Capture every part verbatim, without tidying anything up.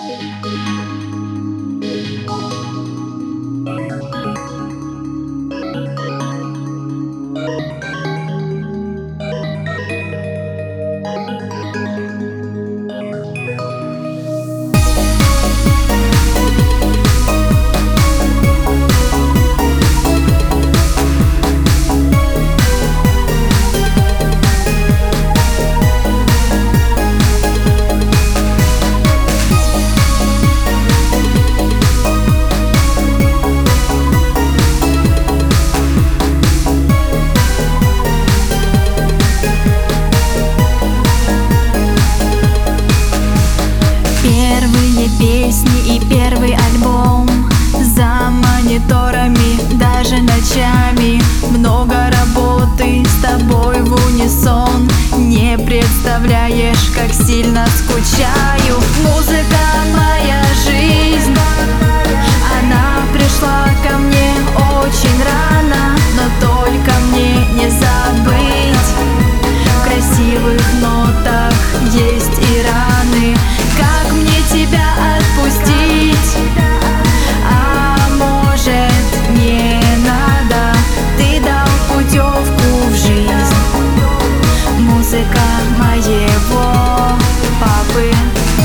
Первые песни и первый альбом за мониторами, даже ночами. Много работы с тобой в унисон. Не представляешь, как сильно скучаю. Музыка моя жизнь, она пришла ко мне очень рано, но только мне не забыть. В красивых нотах есть и раны. Как мне тебя отпустить? А может, не надо? Ты дал путевку в жизнь. Музыка моего папы.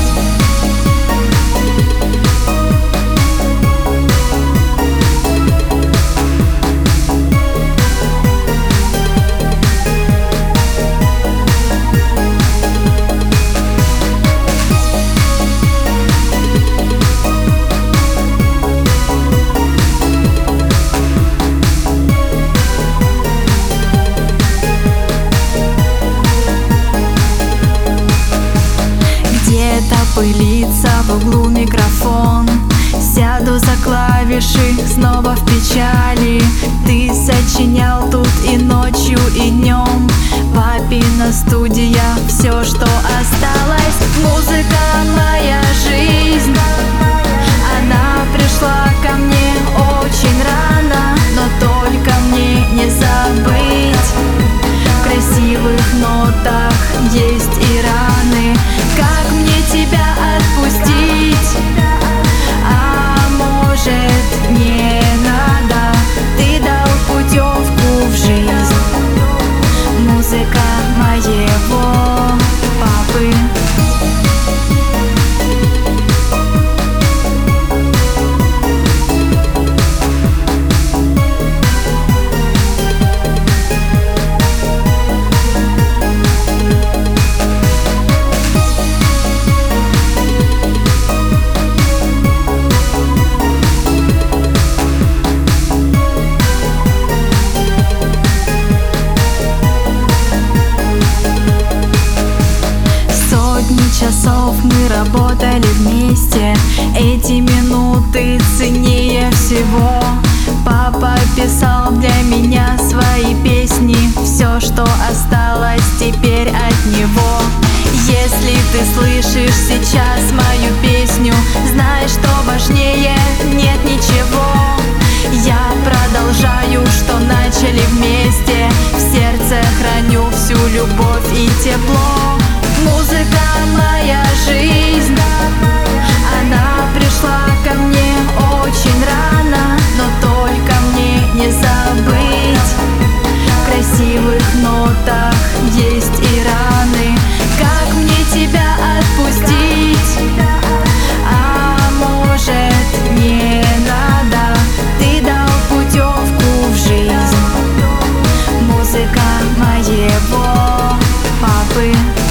Пылится в углу микрофон. Сяду за клавиши, снова в печали. Ты сочинял тут и ночью, и днем. Папина студия, все, что осталось. Музыка моя жизнь, она пришла ко мне очень рано, но только мне не забыть. В красивых нотах есть и раны. Как мне тебя отпустить? А может, не надо? Ты дал путевку в жизнь. Музыка моего папы. Часов мы работали вместе. Эти минуты ценнее всего. Папа писал для меня свои песни. Все, что осталось теперь от него. Если ты слышишь сейчас мою песню, знай, что важнее нет ничего. Я продолжаю, что начали вместе. В сердце храню всю любовь и тепло. Музыка моя жизнь, она пришла ко мне очень рано, но только мне не забыть. В красивых нотах есть и раны. Как мне тебя отпустить? А может, не надо? Ты дал путевку в жизнь. Музыка моего папы.